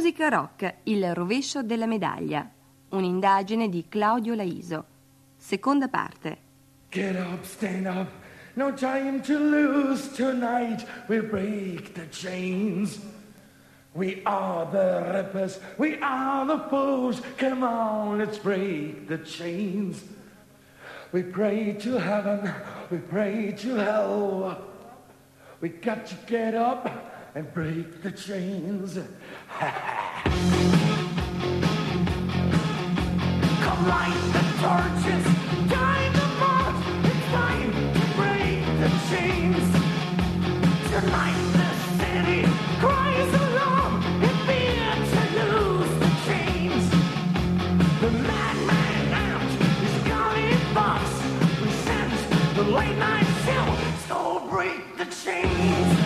musica rock, il rovescio della medaglia. Un'indagine di Claudio Laiso. Seconda parte. Get up, stand up, no time to lose. Tonight we'll break the chains. We are the rappers, we are the fools. Come on, let's break the chains. We pray to heaven, we pray to hell. We got to get up and break the chains. Come light the torches, join the march. It's time to break the chains. Tonight the city cries alarm. It fears to lose the chains. The madman out is Johnny Fox. We sense the late night chill, so break the chains.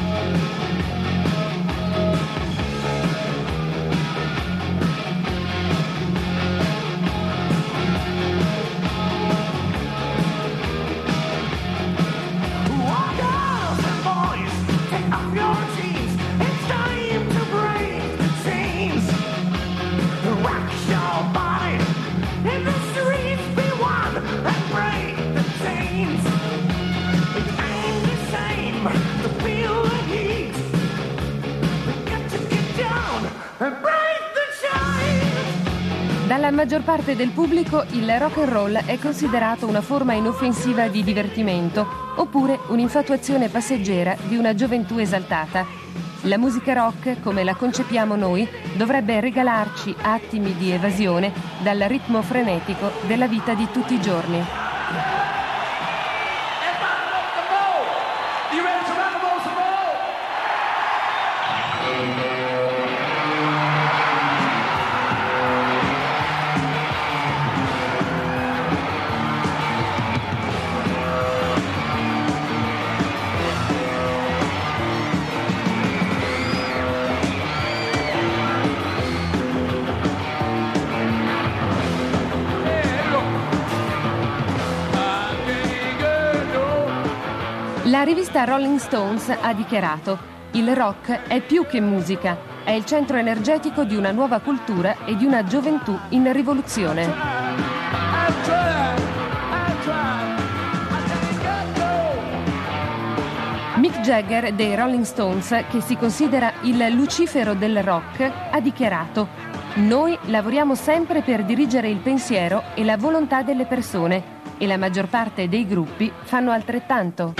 Dalla maggior parte del pubblico il rock and roll è considerato una forma inoffensiva di divertimento oppure un'infatuazione passeggera di una gioventù esaltata. La musica rock, come la concepiamo noi, dovrebbe regalarci attimi di evasione dal ritmo frenetico della vita di tutti i giorni. La rivista Rolling Stones ha dichiarato: il rock è più che musica, è il centro energetico di una nuova cultura e di una gioventù in rivoluzione. Mick Jagger dei Rolling Stones, che si considera il Lucifero del rock, ha dichiarato: noi lavoriamo sempre per dirigere il pensiero e la volontà delle persone e la maggior parte dei gruppi fanno altrettanto.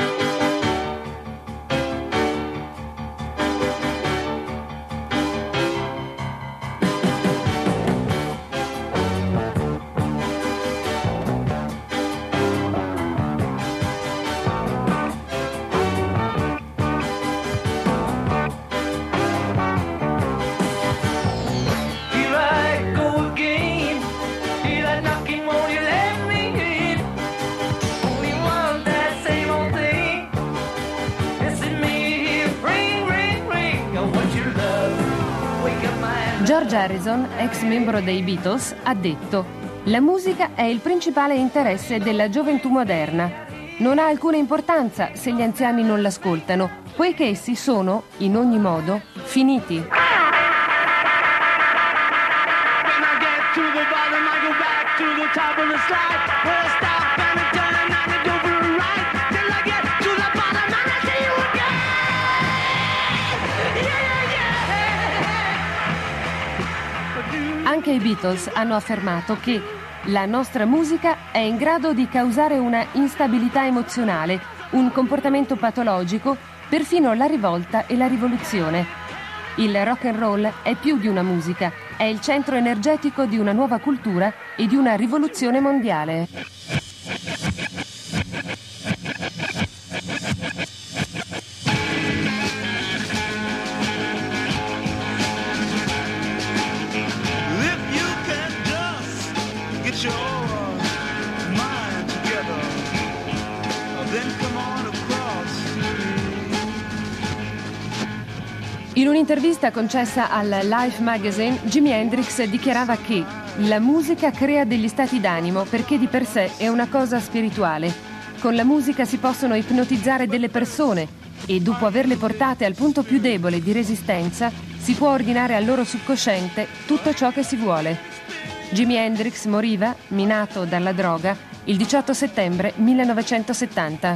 George Harrison, ex membro dei Beatles, ha detto: la musica è il principale interesse della gioventù moderna. Non ha alcuna importanza se gli anziani non l'ascoltano, poiché essi sono, in ogni modo, finiti. Anche i Beatles hanno affermato che la nostra musica è in grado di causare una instabilità emozionale, un comportamento patologico, perfino la rivolta e la rivoluzione. Il rock and roll è più di una musica, è il centro energetico di una nuova cultura e di una rivoluzione mondiale. In un'intervista concessa al Life Magazine, Jimi Hendrix dichiarava che la musica crea degli stati d'animo perché di per sé è una cosa spirituale. Con la musica si possono ipnotizzare delle persone e dopo averle portate al punto più debole di resistenza si può ordinare al loro subconsciente tutto ciò che si vuole. Jimi Hendrix moriva, minato dalla droga, il 18 settembre 1970.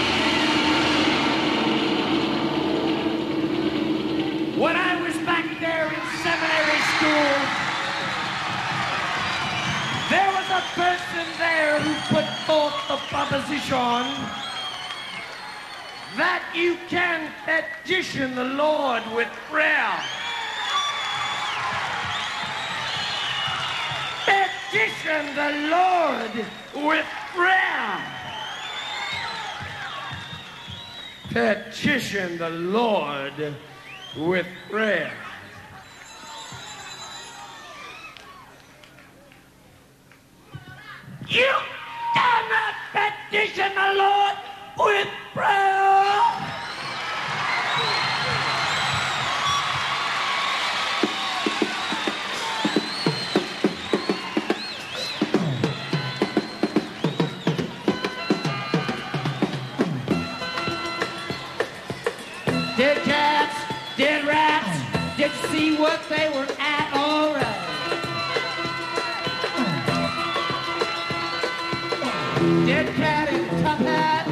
When I was back there in seminary school, there was a person there who put forth the proposition that you can petition the Lord with prayer. Petition the Lord with prayer. Petition the Lord with prayer. You cannot petition the Lord with prayer. Dead cats, dead rats, did you see what they were at? All right. Dead cat in a tough hat.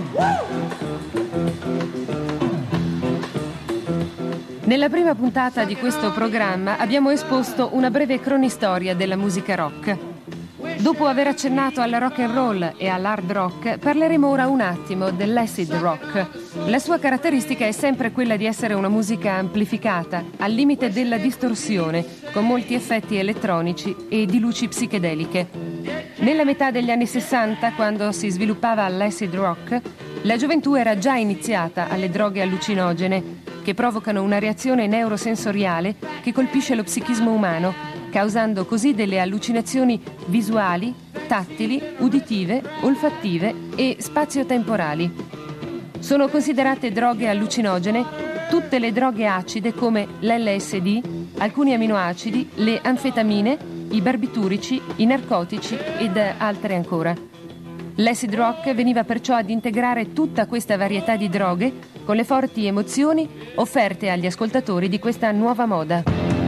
Nella prima puntata di questo programma abbiamo esposto una breve cronistoria della musica rock. Dopo aver accennato al rock and roll e all'hard rock, parleremo ora un attimo dell'acid rock. La sua caratteristica è sempre quella di essere una musica amplificata, al limite della distorsione, con molti effetti elettronici e di luci psichedeliche. Nella metà degli anni 60, quando si sviluppava l'acid rock, la gioventù era già iniziata alle droghe allucinogene, che provocano una reazione neurosensoriale che colpisce lo psichismo umano, causando così delle allucinazioni visuali, tattili, uditive, olfattive e spazio-temporali. Sono considerate droghe allucinogene tutte le droghe acide come l'LSD, alcuni aminoacidi, le anfetamine, i barbiturici, i narcotici ed altre ancora. L'acid rock veniva perciò ad integrare tutta questa varietà di droghe con le forti emozioni offerte agli ascoltatori di questa nuova moda.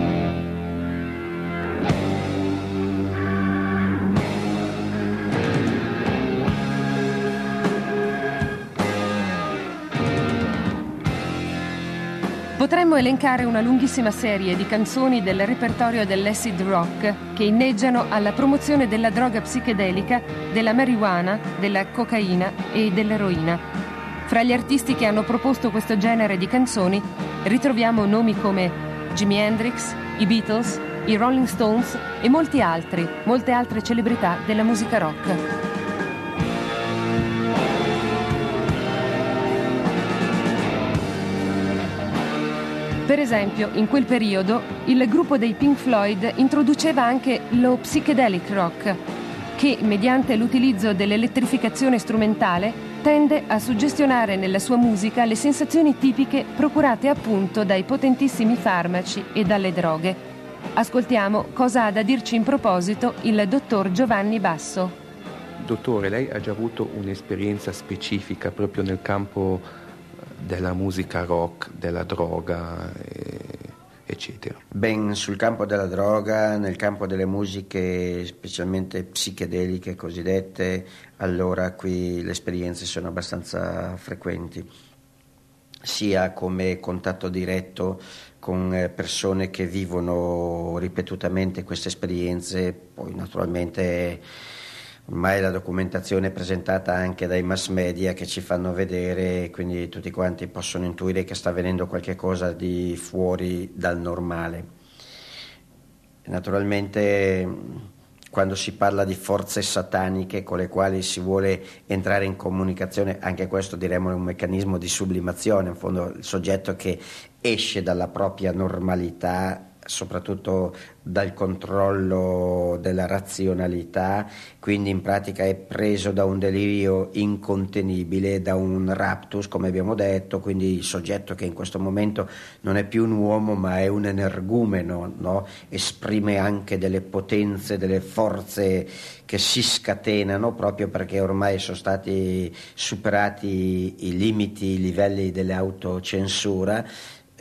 Potremmo elencare una lunghissima serie di canzoni del repertorio dell'acid rock che inneggiano alla promozione della droga psichedelica, della marijuana, della cocaina e dell'eroina. Fra gli artisti che hanno proposto questo genere di canzoni ritroviamo nomi come Jimi Hendrix, i Beatles, i Rolling Stones e molte altre celebrità della musica rock. Per esempio, in quel periodo, il gruppo dei Pink Floyd introduceva anche lo psychedelic rock, che, mediante l'utilizzo dell'elettrificazione strumentale, tende a suggestionare nella sua musica le sensazioni tipiche procurate appunto dai potentissimi farmaci e dalle droghe. Ascoltiamo cosa ha da dirci in proposito il dottor Giovanni Basso. Dottore, lei ha già avuto un'esperienza specifica proprio nel campo della musica rock, della droga, eccetera? Ben, sul campo della droga, nel campo delle musiche specialmente psichedeliche cosiddette, allora qui le esperienze sono abbastanza frequenti, sia come contatto diretto con persone che vivono ripetutamente queste esperienze, poi naturalmente ormai la documentazione è presentata anche dai mass media che ci fanno vedere, quindi tutti quanti possono intuire che sta avvenendo qualche cosa di fuori dal normale. Naturalmente quando si parla di forze sataniche con le quali si vuole entrare in comunicazione, anche questo diremmo è un meccanismo di sublimazione, in fondo il soggetto che esce dalla propria normalità, soprattutto dal controllo della razionalità, quindi in pratica è preso da un delirio incontenibile, da un raptus, come abbiamo detto, quindi il soggetto che in questo momento non è più un uomo ma è un energumeno, no? Esprime anche delle potenze, delle forze che si scatenano proprio perché ormai sono stati superati i limiti, i livelli dell'autocensura.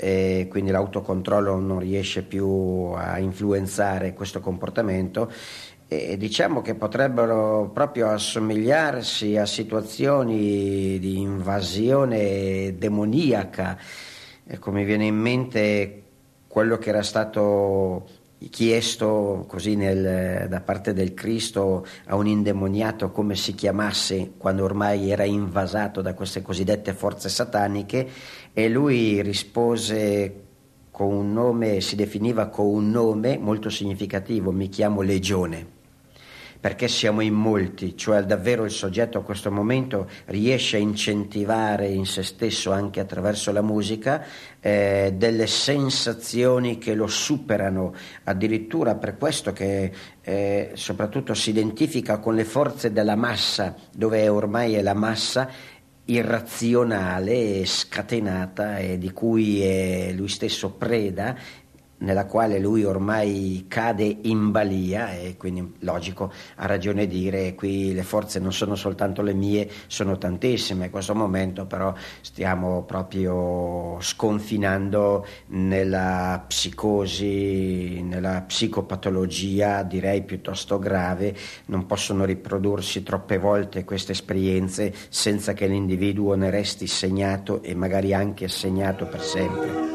e quindi l'autocontrollo non riesce più a influenzare questo comportamento, e diciamo che potrebbero proprio assomigliarsi a situazioni di invasione demoniaca. Ecco, mi viene in mente quello che era stato chiesto così da parte del Cristo a un indemoniato come si chiamasse quando ormai era invasato da queste cosiddette forze sataniche, e lui rispose con un nome, si definiva con un nome molto significativo: mi chiamo Legione. Perché siamo in molti, cioè davvero il soggetto a questo momento riesce a incentivare in se stesso, anche attraverso la musica, delle sensazioni che lo superano, addirittura per questo che soprattutto si identifica con le forze della massa, dove ormai è la massa irrazionale e scatenata e di cui è lui stesso preda, nella quale lui ormai cade in balia, e quindi logico, ha ragione dire qui le forze non sono soltanto le mie, sono tantissime. In questo momento però stiamo proprio sconfinando nella psicosi, nella psicopatologia direi piuttosto grave. Non possono riprodursi troppe volte queste esperienze senza che l'individuo ne resti segnato e magari anche segnato per sempre.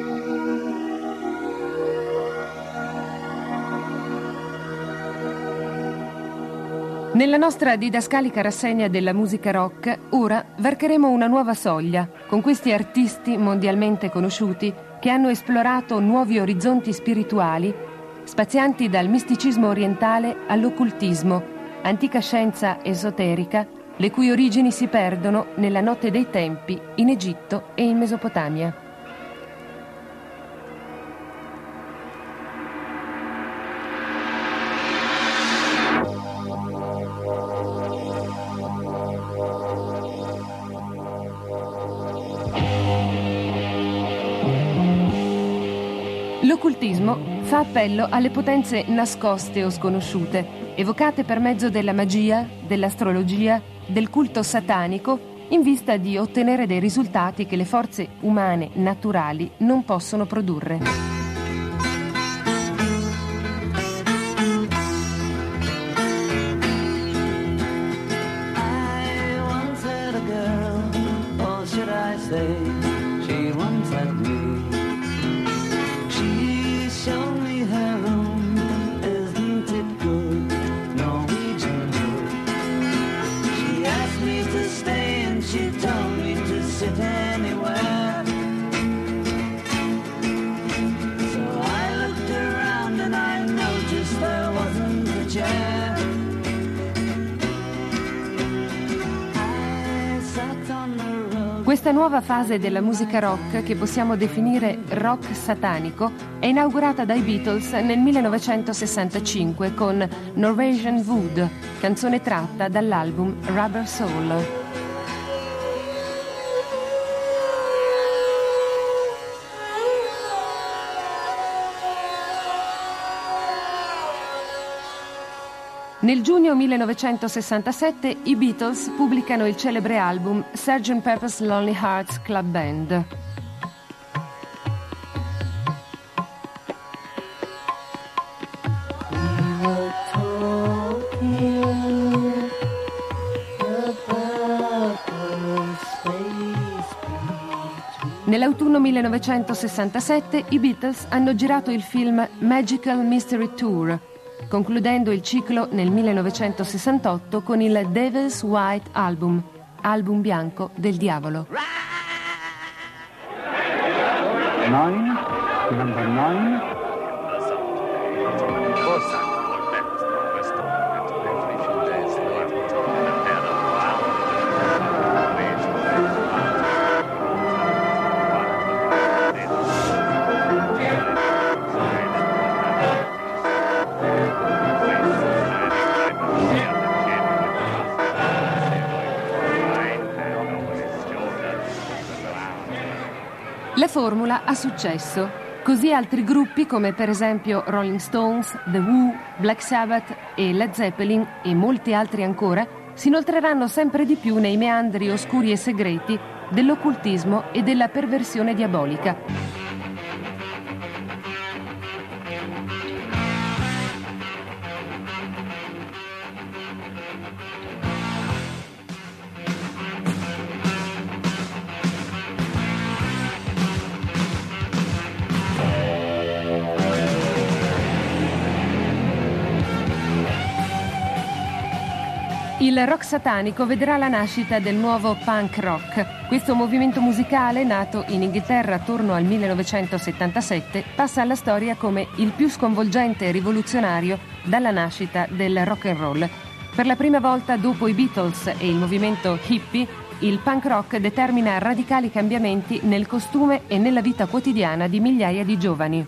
Nella nostra didascalica rassegna della musica rock, ora varcheremo una nuova soglia con questi artisti mondialmente conosciuti che hanno esplorato nuovi orizzonti spirituali, spazianti dal misticismo orientale all'occultismo, antica scienza esoterica, le cui origini si perdono nella notte dei tempi in Egitto e in Mesopotamia. L'occultismo fa appello alle potenze nascoste o sconosciute, evocate per mezzo della magia, dell'astrologia, del culto satanico, in vista di ottenere dei risultati che le forze umane naturali non possono produrre. Questa nuova fase della musica rock, che possiamo definire rock satanico, è inaugurata dai Beatles nel 1965 con Norwegian Wood, canzone tratta dall'album Rubber Soul. Nel giugno 1967 i Beatles pubblicano il celebre album Sgt. Pepper's Lonely Hearts Club Band. Nell'autunno 1967 i Beatles hanno girato il film Magical Mystery Tour, concludendo il ciclo nel 1968 con il Devil's White Album, album bianco del diavolo. Number 9. La formula ha successo, così altri gruppi come per esempio Rolling Stones, The Who, Black Sabbath e Led Zeppelin e molti altri ancora si inoltreranno sempre di più nei meandri oscuri e segreti dell'occultismo e della perversione diabolica. Il rock satanico vedrà la nascita del nuovo punk rock. Questo movimento musicale, nato in Inghilterra attorno al 1977, passa alla storia come il più sconvolgente e rivoluzionario dalla nascita del rock and roll. Per la prima volta dopo i Beatles e il movimento hippie, il punk rock determina radicali cambiamenti nel costume e nella vita quotidiana di migliaia di giovani.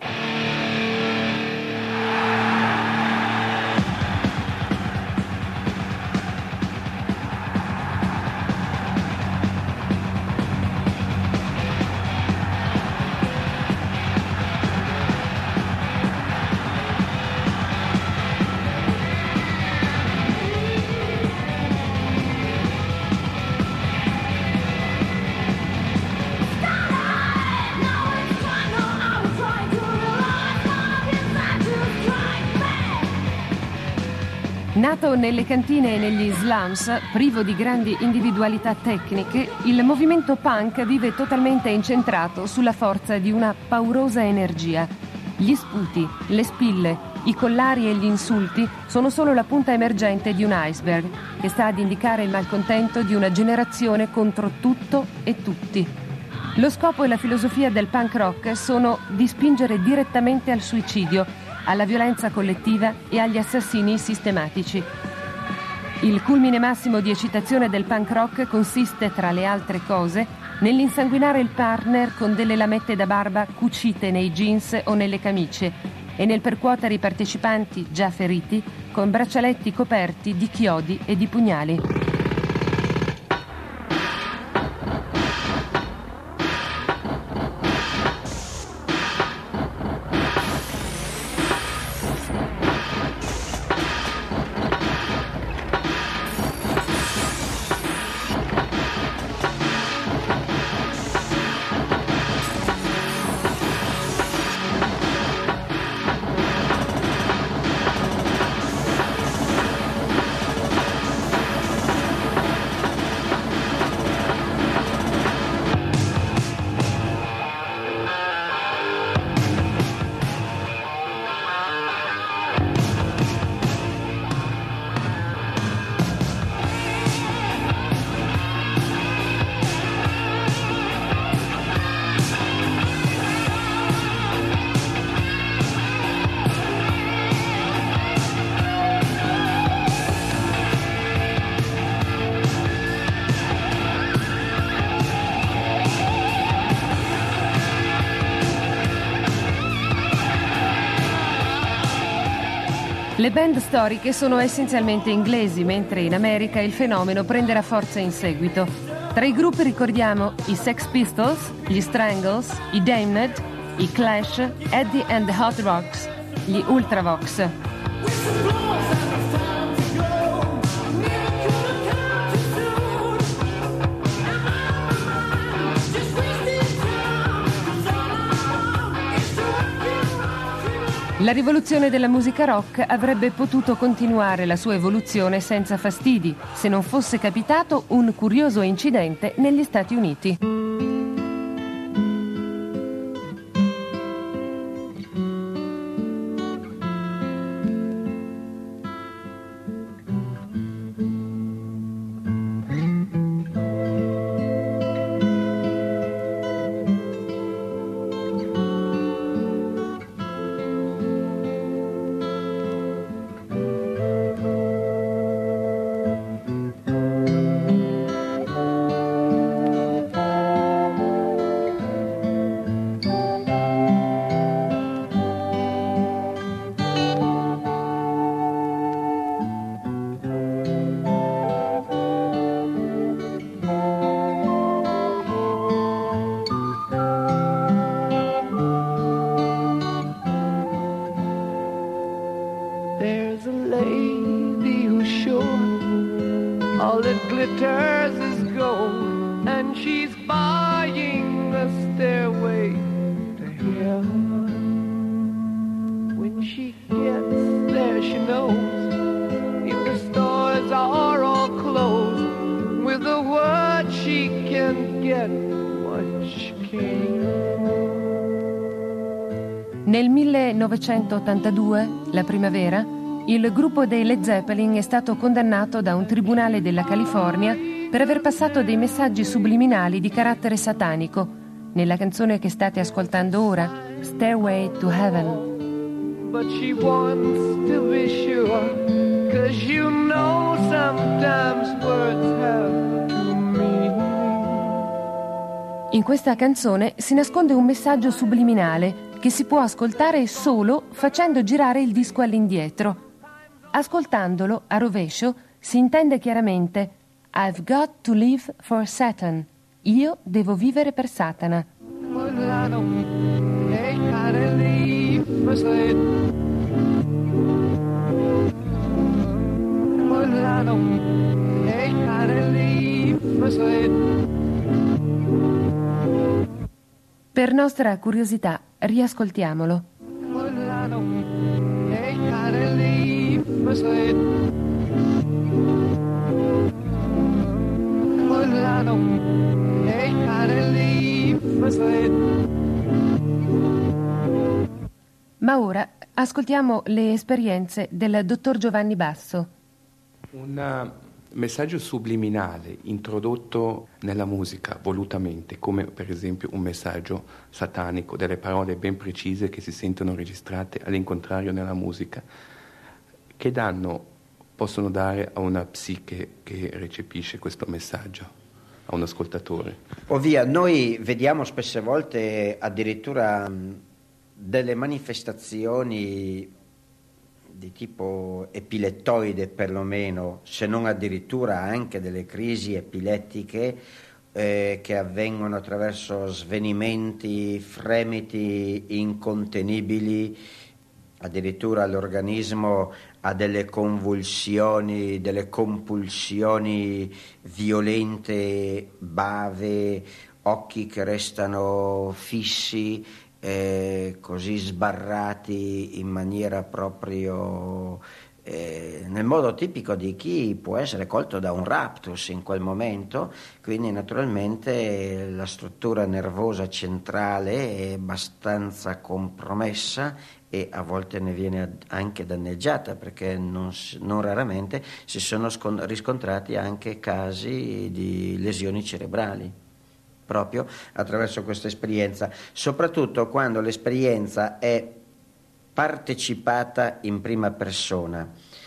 Nato nelle cantine e negli slums, privo di grandi individualità tecniche, il movimento punk vive totalmente incentrato sulla forza di una paurosa energia. Gli sputi, le spille, i collari e gli insulti sono solo la punta emergente di un iceberg che sta ad indicare il malcontento di una generazione contro tutto e tutti. Lo scopo e la filosofia del punk rock sono di spingere direttamente al suicidio, alla violenza collettiva e agli assassini sistematici. Il culmine massimo di eccitazione del punk rock consiste, tra le altre cose, nell'insanguinare il partner con delle lamette da barba cucite nei jeans o nelle camicie e nel percuotere i partecipanti già feriti con braccialetti coperti di chiodi e di pugnali. Le band storiche sono essenzialmente inglesi, mentre in America il fenomeno prenderà forza in seguito. Tra i gruppi ricordiamo i Sex Pistols, gli Strangles, i Damned, i Clash, Eddie and the Hot Rods, gli Ultravox. La rivoluzione della musica rock avrebbe potuto continuare la sua evoluzione senza fastidi, se non fosse capitato un curioso incidente negli Stati Uniti. There's a lady who's sure all that glitters is gold, and she's buying the stairway to heaven. When she gets there, she knows if the stores are all closed, with a word she can get what she came. Nel 1982, la primavera, Il gruppo dei Led Zeppelin è stato condannato da un tribunale della California per aver passato dei messaggi subliminali di carattere satanico nella canzone che state ascoltando ora, Stairway to Heaven. But she wants to be sure, 'cause you know sometimes words have two meanings. In questa canzone si nasconde un messaggio subliminale che si può ascoltare solo facendo girare il disco all'indietro. Ascoltandolo a rovescio si intende chiaramente I've got to live for Satan. Io devo vivere per Satana. Per nostra curiosità, riascoltiamolo. Ma ora ascoltiamo le esperienze del dottor Giovanni Basso. Un messaggio subliminale introdotto nella musica volutamente, come per esempio un messaggio satanico, delle parole ben precise che si sentono registrate all'incontrario nella musica, che danno possono dare a una psiche che recepisce questo messaggio, a un ascoltatore? Ovvia, noi vediamo spesse volte addirittura delle manifestazioni di tipo epilettoide perlomeno, se non addirittura anche delle crisi epilettiche che avvengono attraverso svenimenti, fremiti incontenibili, addirittura l'organismo ha delle convulsioni, delle compulsioni violente, bave, occhi che restano fissi, così sbarrati in maniera proprio nel modo tipico di chi può essere colto da un raptus in quel momento. Quindi naturalmente la struttura nervosa centrale è abbastanza compromessa e a volte ne viene anche danneggiata, perché non raramente si sono riscontrati anche casi di lesioni cerebrali proprio attraverso questa esperienza, soprattutto quando l'esperienza è partecipata in prima persona,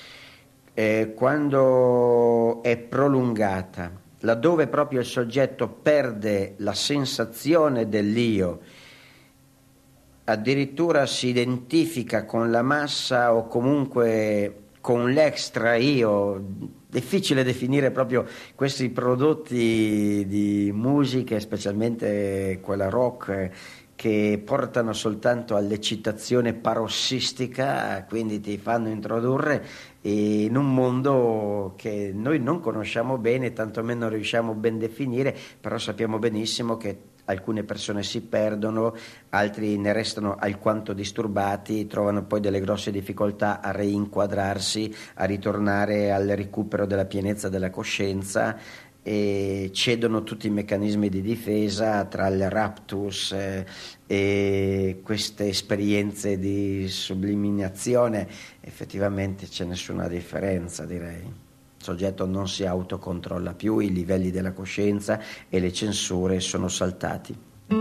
quando è prolungata, laddove proprio il soggetto perde la sensazione dell'io, addirittura si identifica con la massa o comunque con l'extra io. Difficile definire proprio questi prodotti di musica, specialmente quella rock, che portano soltanto all'eccitazione parossistica, quindi ti fanno introdurre in un mondo che noi non conosciamo bene, tantomeno riusciamo ben definire, però sappiamo benissimo che alcune persone si perdono, altri ne restano alquanto disturbati, trovano poi delle grosse difficoltà a reinquadrarsi, a ritornare al recupero della pienezza della coscienza, e cedono tutti i meccanismi di difesa tra il raptus e queste esperienze di subliminazione. Effettivamente c'è nessuna differenza, direi. Il soggetto non si autocontrolla più, i livelli della coscienza e le censure sono saltati.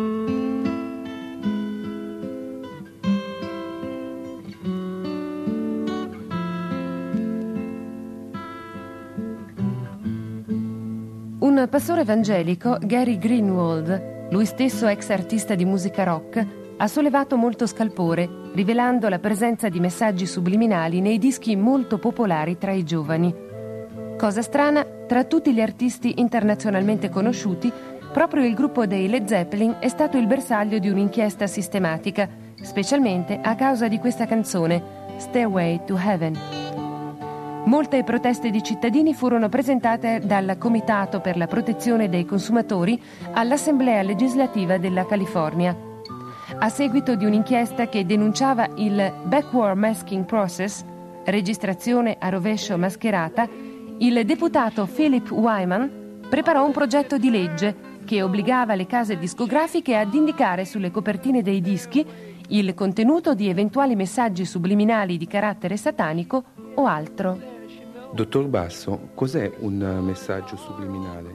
Un pastore evangelico, Gary Greenwald, lui stesso ex artista di musica rock, ha sollevato molto scalpore, rivelando la presenza di messaggi subliminali nei dischi molto popolari tra i giovani. Cosa strana, tra tutti gli artisti internazionalmente conosciuti, proprio il gruppo dei Led Zeppelin è stato il bersaglio di un'inchiesta sistematica, specialmente a causa di questa canzone, Stairway to Heaven. Molte proteste di cittadini furono presentate dal Comitato per la protezione dei consumatori all'Assemblea legislativa della California. A seguito di un'inchiesta che denunciava il backward masking process, registrazione a rovescio mascherata, il deputato Philip Wyman preparò un progetto di legge che obbligava le case discografiche ad indicare sulle copertine dei dischi il contenuto di eventuali messaggi subliminali di carattere satanico o altro. Dottor Basso, cos'è un messaggio subliminale?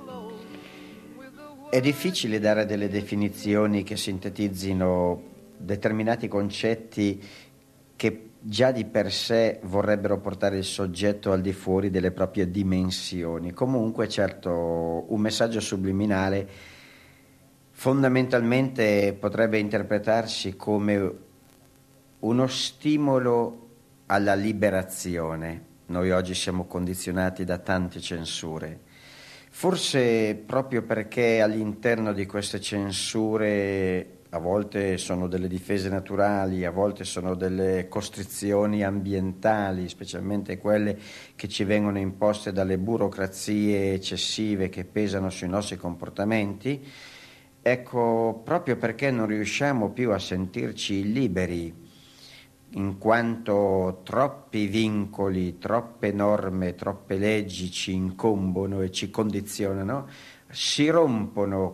È difficile dare delle definizioni che sintetizzino determinati concetti che già di per sé vorrebbero portare il soggetto al di fuori delle proprie dimensioni. Comunque, certo, un messaggio subliminale fondamentalmente potrebbe interpretarsi come uno stimolo alla liberazione. Noi oggi siamo condizionati da tante censure. Forse proprio perché all'interno di queste censure a volte sono delle difese naturali, a volte sono delle costrizioni ambientali, specialmente quelle che ci vengono imposte dalle burocrazie eccessive che pesano sui nostri comportamenti. Ecco, proprio perché non riusciamo più a sentirci liberi, in quanto troppi vincoli, troppe norme, troppe leggi ci incombono e ci condizionano, si rompono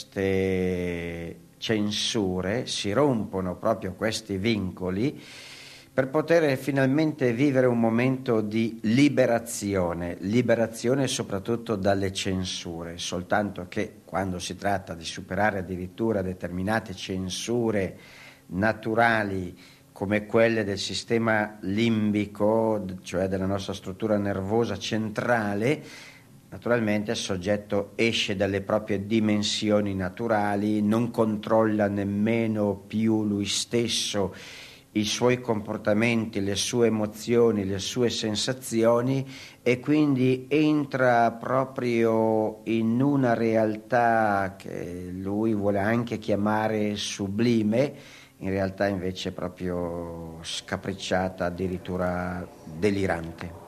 queste censure, si rompono proprio questi vincoli per poter finalmente vivere un momento di liberazione soprattutto dalle censure, soltanto che quando si tratta di superare addirittura determinate censure naturali come quelle del sistema limbico, cioè della nostra struttura nervosa centrale, naturalmente il soggetto esce dalle proprie dimensioni naturali, non controlla nemmeno più lui stesso i suoi comportamenti, le sue emozioni, le sue sensazioni, e quindi entra proprio in una realtà che lui vuole anche chiamare sublime, in realtà invece proprio scapricciata, addirittura delirante.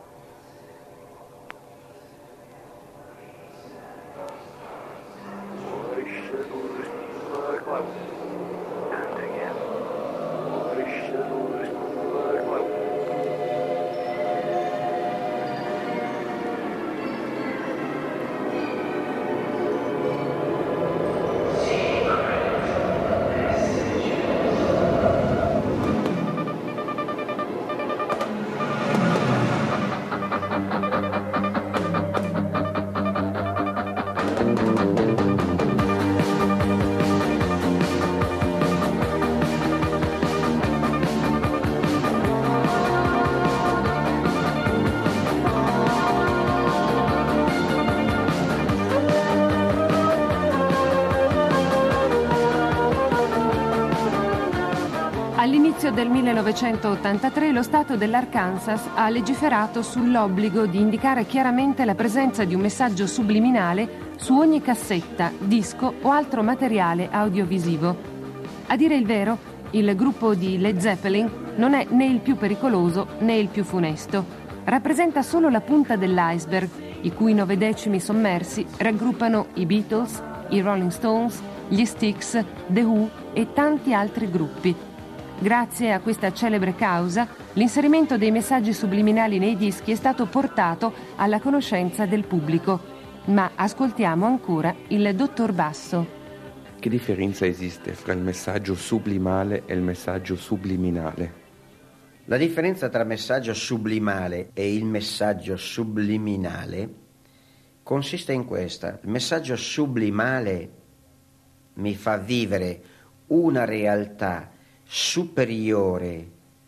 All'inizio del 1983 lo Stato dell'Arkansas ha legiferato sull'obbligo di indicare chiaramente la presenza di un messaggio subliminale su ogni cassetta, disco o altro materiale audiovisivo. A dire il vero, il gruppo di Led Zeppelin non è né il più pericoloso né il più funesto. Rappresenta solo la punta dell'iceberg, i cui 9 decimi sommersi raggruppano i Beatles, i Rolling Stones, gli Styx, The Who e tanti altri gruppi. Grazie a questa celebre causa, l'inserimento dei messaggi subliminali nei dischi è stato portato alla conoscenza del pubblico. Ma ascoltiamo ancora il dottor Basso. Che differenza esiste fra il messaggio sublimale e il messaggio subliminale? La differenza tra messaggio sublimale e il messaggio subliminale consiste in questa. Il messaggio sublimale mi fa vivere una realtà superiore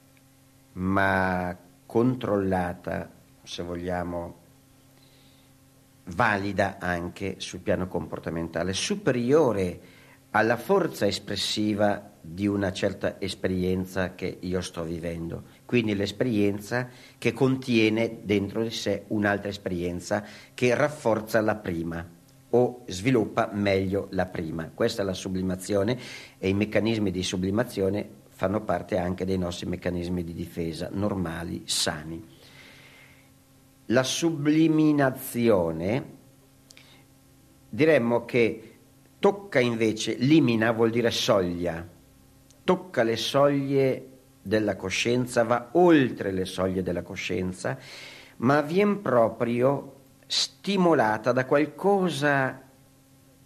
ma controllata, se vogliamo, valida anche sul piano comportamentale, superiore alla forza espressiva di una certa esperienza che io sto vivendo. Quindi l'esperienza che contiene dentro di sé un'altra esperienza che rafforza la prima o sviluppa meglio la prima. Questa è la sublimazione, e i meccanismi di sublimazione fanno parte anche dei nostri meccanismi di difesa normali, sani. La subliminazione diremmo che tocca invece, limina vuol dire soglia, tocca le soglie della coscienza, va oltre le soglie della coscienza, ma viene proprio stimolata da qualcosa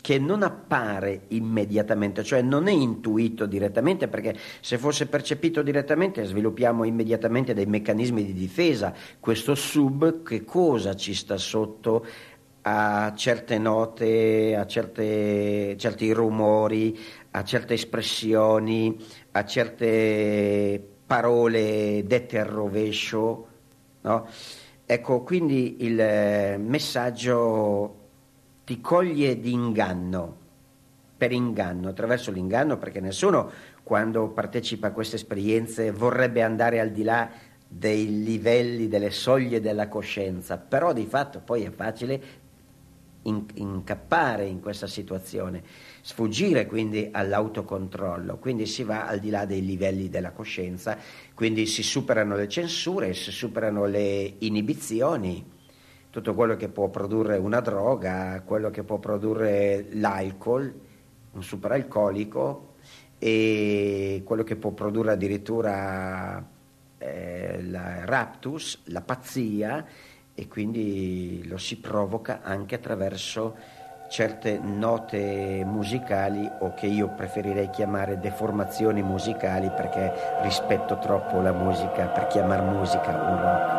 che non appare immediatamente, cioè non è intuito direttamente, perché se fosse percepito direttamente sviluppiamo immediatamente dei meccanismi di difesa. Questo sub che cosa ci sta sotto a certe note, a certi rumori, a certe espressioni, a certe parole dette al rovescio, no? Ecco, quindi il messaggio ti coglie di inganno, per inganno, attraverso l'inganno, perché nessuno quando partecipa a queste esperienze vorrebbe andare al di là dei livelli, delle soglie della coscienza, però di fatto poi è facile incappare in questa situazione, sfuggire quindi all'autocontrollo, quindi si va al di là dei livelli della coscienza, quindi si superano le censure, si superano le inibizioni, tutto quello che può produrre una droga, quello che può produrre l'alcol, un superalcolico, e quello che può produrre addirittura la raptus, la pazzia, e quindi lo si provoca anche attraverso certe note musicali, o che io preferirei chiamare deformazioni musicali, perché rispetto troppo la musica per chiamar musica un rock.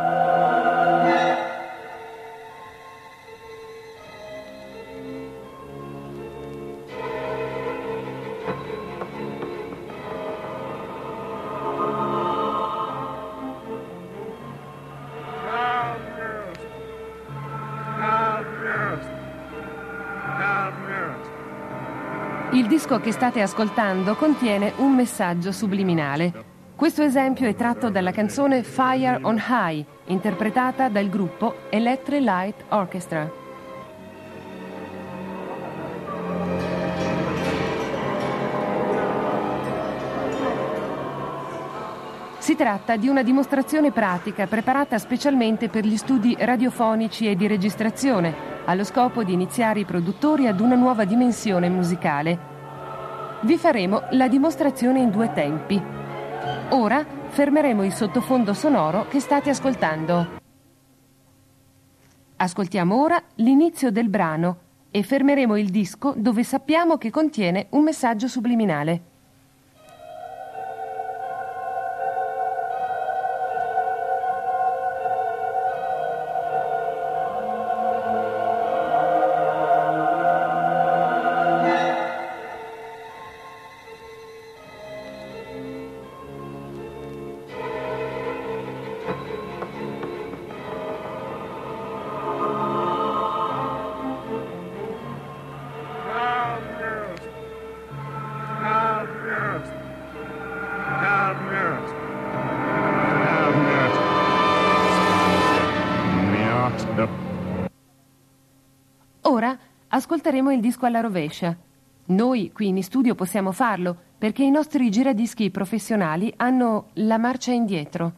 Il disco che state ascoltando contiene un messaggio subliminale. Questo esempio è tratto dalla canzone Fire on High, interpretata dal gruppo Electric Light Orchestra. Si tratta di una dimostrazione pratica preparata specialmente per gli studi radiofonici e di registrazione, allo scopo di iniziare i produttori ad una nuova dimensione musicale. Vi faremo la dimostrazione in 2 tempi. Ora fermeremo il sottofondo sonoro che state ascoltando. Ascoltiamo ora l'inizio del brano e fermeremo il disco dove sappiamo che contiene un messaggio subliminale. Ora ascolteremo il disco alla rovescia. Noi qui in studio possiamo farlo perché i nostri giradischi professionali hanno la marcia indietro.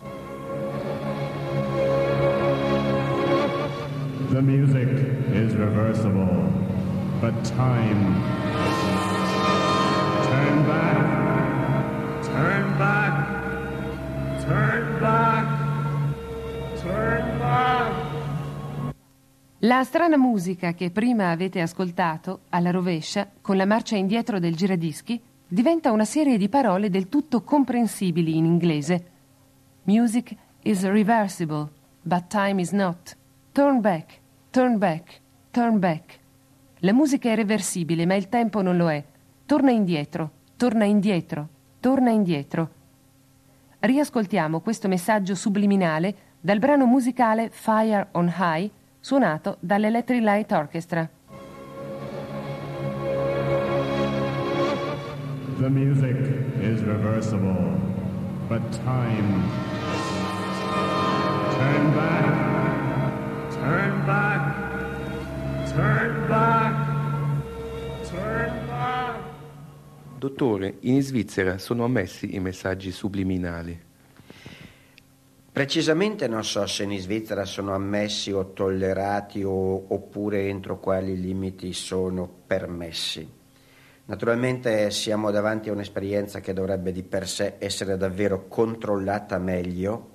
The music is reversible, but time. Turn back, turn back, turn back, turn back. La strana musica che prima avete ascoltato, alla rovescia, con la marcia indietro del giradischi, diventa una serie di parole del tutto comprensibili in inglese. Music is reversible, but time is not. Turn back, turn back, turn back. La musica è reversibile, ma il tempo non lo è. Torna indietro, torna indietro, torna indietro. Riascoltiamo questo messaggio subliminale dal brano musicale Fire on High, suonato dall'Electric Light Orchestra. The music is reversible, but time. Turn back, turn back, turn back, turn back. Dottore, in Svizzera sono ammessi i messaggi subliminali? Precisamente non so se in Svizzera sono ammessi o tollerati oppure entro quali limiti sono permessi. Naturalmente siamo davanti a un'esperienza che dovrebbe di per sé essere davvero controllata meglio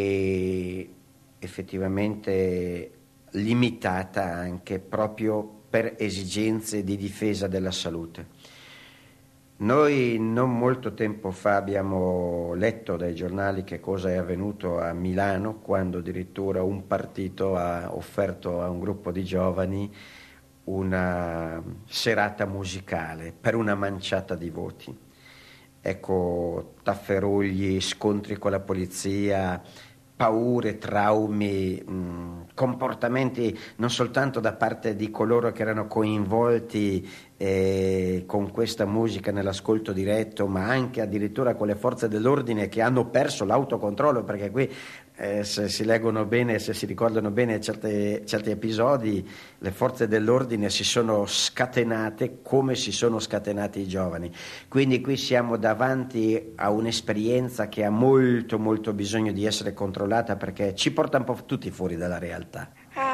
e effettivamente limitata anche proprio per esigenze di difesa della salute. Noi non molto tempo fa abbiamo letto dai giornali che cosa è avvenuto a Milano, quando addirittura un partito ha offerto a un gruppo di giovani una serata musicale per una manciata di voti. Ecco, tafferugli, scontri con la polizia, paure, traumi, comportamenti non soltanto da parte di coloro che erano coinvolti con questa musica nell'ascolto diretto, ma anche addirittura con le forze dell'ordine che hanno perso l'autocontrollo, perché qui se si leggono bene, se si ricordano bene certi episodi, le forze dell'ordine si sono scatenate come si sono scatenati i giovani. Quindi qui siamo davanti a un'esperienza che ha molto molto bisogno di essere controllata, perché ci porta un po' tutti fuori dalla realtà.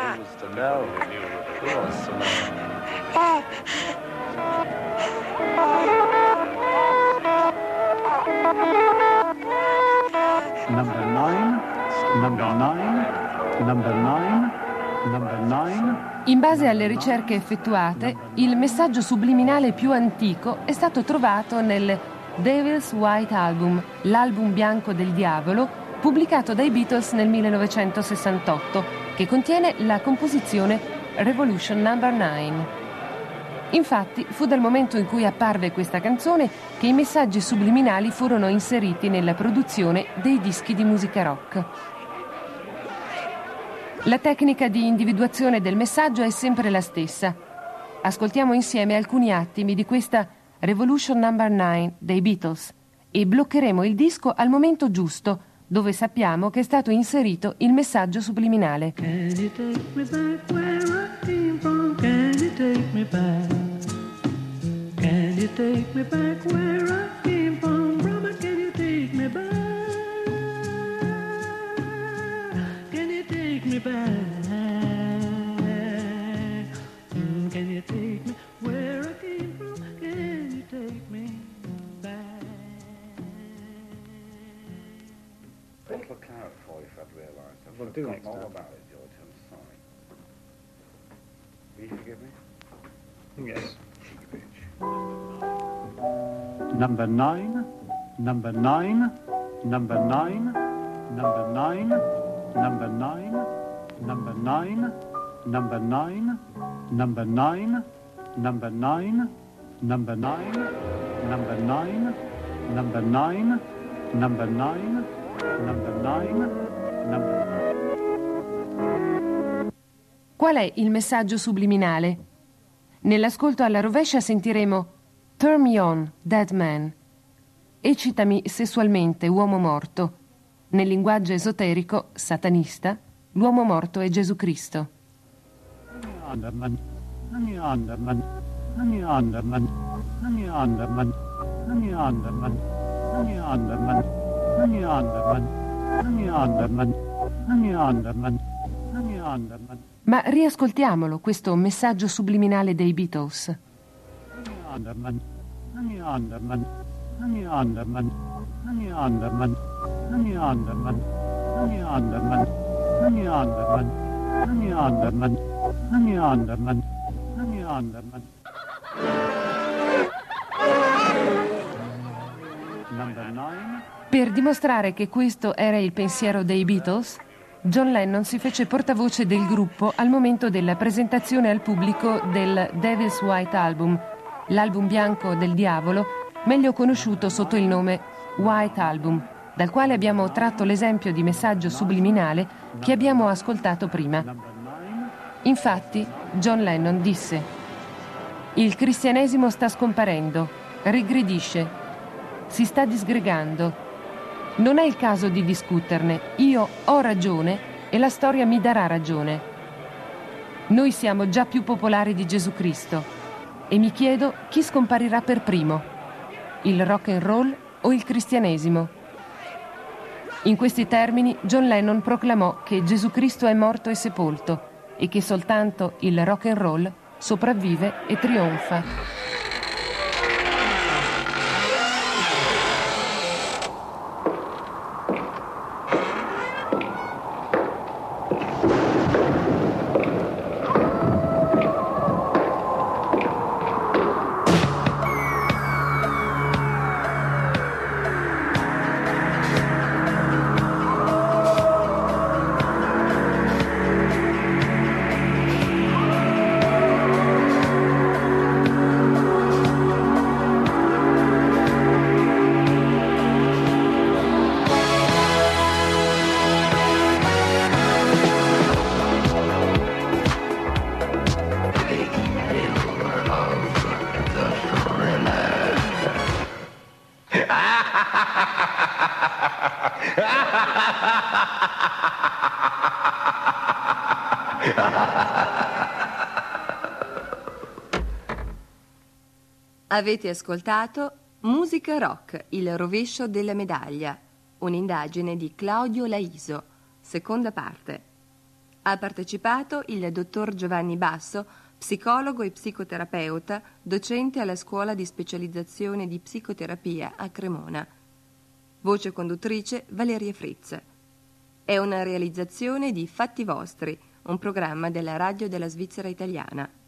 Number 9, number 9, number 9, number 9. In base alle ricerche effettuate, il messaggio subliminale più antico è stato trovato nel Devil's White Album, l'album bianco del diavolo, pubblicato dai Beatles nel 1968, che contiene la composizione Revolution Number 9. Infatti, fu dal momento in cui apparve questa canzone che i messaggi subliminali furono inseriti nella produzione dei dischi di musica rock. La tecnica di individuazione del messaggio è sempre la stessa. Ascoltiamo insieme alcuni attimi di questa Revolution Number 9 dei Beatles e bloccheremo il disco al momento giusto, dove sappiamo che è stato inserito il messaggio subliminale. Can you take me back where I came from? Can you take me back? Can you take me back where I came from? Brother, can you take me back? Can you take me back? Can you take me where I came from? Can you take me back? Bottle of claret for you, if I'd realised. I've We'll do forgotten next all time. about it, George. I'm sorry. Will you forgive me? Yes. Cheeky bitch. Number 9, number 9, number 9, number 9, number 9, number 9, number 9, number 9, number 9, number 9, number 9, number 9, number 9, number 9, number 9. Qual è il messaggio subliminale? Nell'ascolto alla rovescia sentiremo Turn me on, dead man. Eccitami sessualmente, uomo morto. Nel linguaggio esoterico, satanista, l'uomo morto è Gesù Cristo. Underman, honey Underman, honey Underman, honey Underman, honey Underman, honey Underman, honey Underman, honey Underman, honey Underman, honey Underman, Ma riascoltiamolo, questo messaggio subliminale dei Beatles. honey Underman, honey Underman, honey Underman, honey Underman, honey Underman, honey Underman, honey Underman, honey Underman, honey Underman, honey Underman. Number 9. Per dimostrare che questo era il pensiero dei Beatles, John Lennon si fece portavoce del gruppo al momento della presentazione al pubblico del Devil's White Album, l'album bianco del diavolo, meglio conosciuto sotto il nome White Album, dal quale abbiamo tratto l'esempio di messaggio subliminale che abbiamo ascoltato prima. Infatti, John Lennon disse: «Il cristianesimo sta scomparendo, regredisce, si sta disgregando. Non è il caso di discuterne, io ho ragione e la storia mi darà ragione. Noi siamo già più popolari di Gesù Cristo e mi chiedo chi scomparirà per primo, il rock and roll o il cristianesimo». In questi termini John Lennon proclamò che Gesù Cristo è morto e sepolto e che soltanto il rock and roll sopravvive e trionfa. Avete ascoltato Musica Rock, il rovescio della medaglia, un'indagine di Claudio Laiso, seconda parte. Ha partecipato il dottor Giovanni Basso, psicologo e psicoterapeuta, docente alla Scuola di Specializzazione di Psicoterapia a Cremona. Voce conduttrice Valeria Fritz. È una realizzazione di Fatti Vostri, un programma della Radio della Svizzera Italiana.